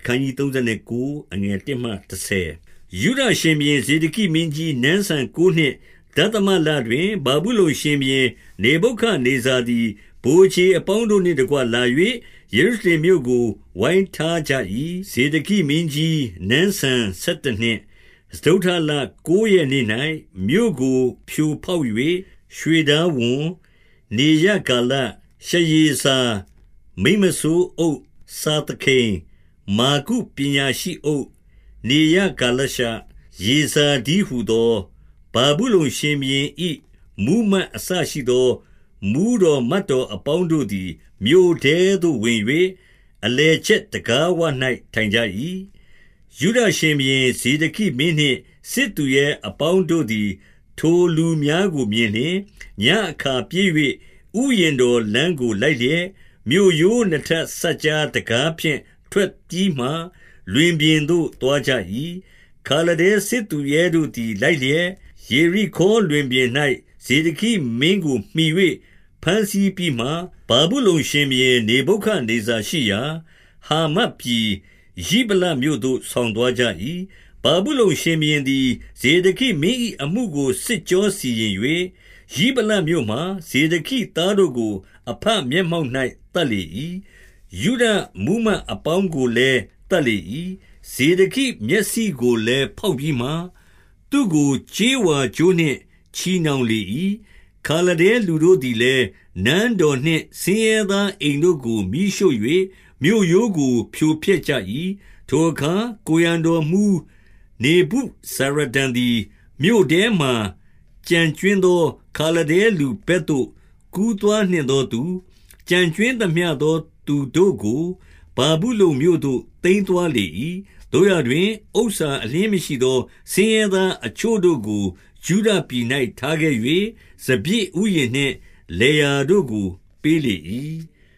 ခန်းကြီး39အငယ်1မှ10ယူဒရှင်ဘုရင်ဇေဒကိမင်းကြီးနန်းဆန်9နှစ်ဒသမလတွင်ဘာဗုလုန်ရှင်ဘုရင်နေဗုခဒ်နေဇာသည်ဗိုလ်ခြေအပေါင်းတို့နှင့်တကွလာ၍ယေရုရှလင်မြို့ကိုဝိုင်းထားကြ၏ဇေဒကိမင်းကြီးနန်းဆန်17နှစ်စတုထလ9ရက်နေ့၌မြို့ကိုဖြိုဖောက်၍ရွှေသားဝန်နေရကာလရှယေစာမိမဆိုးအုပ်စာသခိန်မာကုပညာရှိအုပ်နေရကာလရှယေဇာဒီဟုသောဘာဗုလုန်ရှင်ဘုရင်၏မူးမတ်အစရှိသောမူးတော်မတ်တော်အပေါင်းတို့သည်မြို့ထဲသို့ဝင်၍အလေချက်တကားဝ၌ထိုင်ကြ၏ယုဒရှင်ဘုရင်ဇေဒကိမင်းနှင့်စစ်သူရဲ့အပေါင်းတို့သည်ထိုလူများကိုမြင်လျှင်ညအခါပြေး၍ဥယျာဉ်တော်လမ်းကိုလိုက်လျက်မြို့ရိုးနှစ်ထပ်စัจ जा တကားဖြင့်ထွက်ပြီးမှလွင်ပြင်သို့သွားကြ၏ခါလဒဲစစ်သူရဲတို့သည်လိုက်လျက်ယေရိခေါလွင်ပြင်၌ဇေဒကိမင်းကိုမှီ၍ဖမ်းဆီးပြီးမှဘာဗုလုန်ရှင်ဘုရင်နေဗုခဒ်နေဇာရှိရာဟာမတ်ပြည်ရိဗလမြို့သို့ဆောင်သွားကြ၏ဘာဗုလုန်ရှင်ဘုရင်သည်ဇေဒကိမင်း၏အမှုကိုစစ်ကြောစီရင်၍ရိဗလမြို့မှဇေဒကိသားတို့ကိုအဖမျက်မှောက်၌တတ်လေ၏ယုဒမူးမတ်အပေါင်းကိုလည်းတတ်လေ၏ဇေဒကိမျက်စိကိုလည်းဖောက်ပြီးမှသူကိုကြေးဝါကြိုးနှင့်ချီနှောင်လေ၏ခါလဒဲလူတို့သည်လည်းနန်းတော်နှင့်ဆင်းရဲသားအိမ်တို့ကိုမိရှို့၍မြို့ရိုးကိုဖြိုဖျက်ကြ၏ထိုအခါကိုရန်တော်မူနေဗုဇာရဒန်သည်မြို့ထဲမှကြံကျွင်းသောခါလဒဲလူဘက်သို့ကူးသွားနှင့်သောသူကြံကျွင်းသမျှသောသူတို့ကိုဘာဗုလုန်မြို့သို့သိမ်းသွားလေ၏တို့ရတွင်ဥစ္စာအလင်းမရှိသောဆင်းရဲသားအချို့တို့ကိုယူဒပြည်၌ထားခဲ့၍စပြည့်ဥယျာဉ်နှင့်လေယာတို့ကိုပေးလေ၏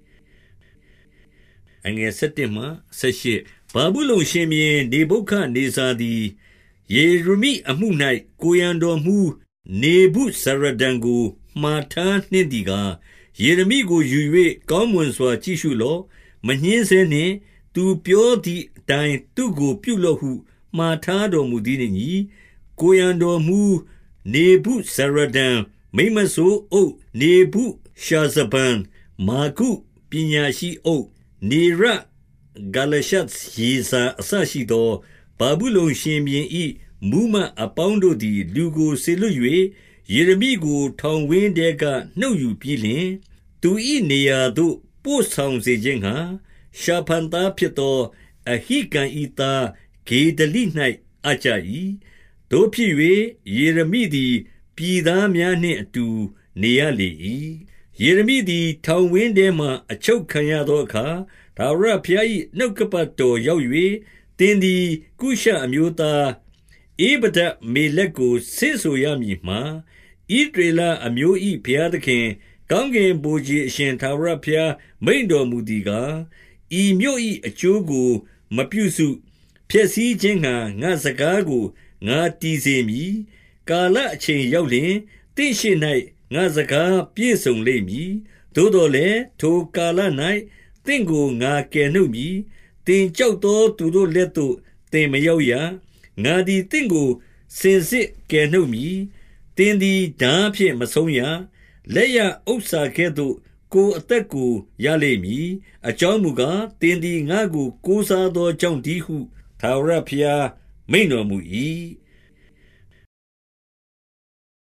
အငယ်7မှ18ဘာဗုလုန်ရှင်ဘုရင်နေဗုခဒ်နေဇာသည်ယေရမိအမှု၌ကိုရန်တော်မူနေဗုဇာရဒန်ကိုမှားထားနှင့်သည်ကားယေရမိကိုယူ၍ကောင်းမွန်စွာကြည့်ရှုလော့မညှင်းဆဲနှင့်သူပြောသည့်အတိုင်းသူကိုပြုလော့ဟုမှားထားတော်မူသည်နှင့်ညီကိုရန်တော်မူနေဗုဇာရဒန်မိမဆိုးအုပ်နေဗုရှာဇဗန်မာကုပညာရှိအုပ်နေရဂါလရှတ်ယေဇာအစရှိသောဘာဗုလုန်ရှင်ဘုရင်၏မူးမတ်အပေါင်းတို့သည်လူကိုစေလွှတ်၍ယေရမိကိုထောင်ဝင်းထဲကနှုတ်ယူပြီးလျှင်သူ၏နေရာသို့ပို့ဆောင်စေခြင်းငှါရှာဖန်သားဖြစ်သောအဟိကံ၏သားဂေဒလိ၌အပ်ကြ၏တို့ဖြစ်၍ယေရမိသည်ပြည်သားများနှင့်အတူနေရလေ၏ယေရမိသည်ထောင်ဝင်းထဲမှအချုပ်ခံရသောအခါထာဝရဘုရား၏နှုတ်ကပတ်တော်ရောက်၍သင်သည်ကုရှအမျိုးသားဧဗဒမေလက်ကိုဆင့်ဆိုရမည်မှာဣသရေလအမျိုး၏ဘုရားသခင်ကောင်းကင်ဘုရားအရှင်ထာဝရဘုရားမိန့်တော်မူသည်ကားဤမြို့၏အကျိုးကိုမပြုစုဖျက်ဆီးခြင်းငှါငါစကားကိုငါတည်စေမည်ကာလအချိန်ရောက်လျှင်တင့်ရှိ၌ငါစကားပြည့်စုံလိမ့်မည်သို့တော်လည်းထိုကာလ၌တင့်ကိုငါကယ်နှုတ်မည်တင်ကြောက်သောသူတို့လက်သို့တင်မရောက်ရငါသည်တင့်ကိုစင်စစ်ကယ်နှုတ်မည်တင်သည်ဓာဖြင့်မဆုံးရလက်ရဥစ္စာကဲ့သို့ကိုအသက်ကိုရလိမ့်မည်အကြောင်းမူကားတင်သည်ငါကိုကိုးစားသောကြောင့်တည်းဟုထာဝရဘုရားမိန့်တော်မူ၏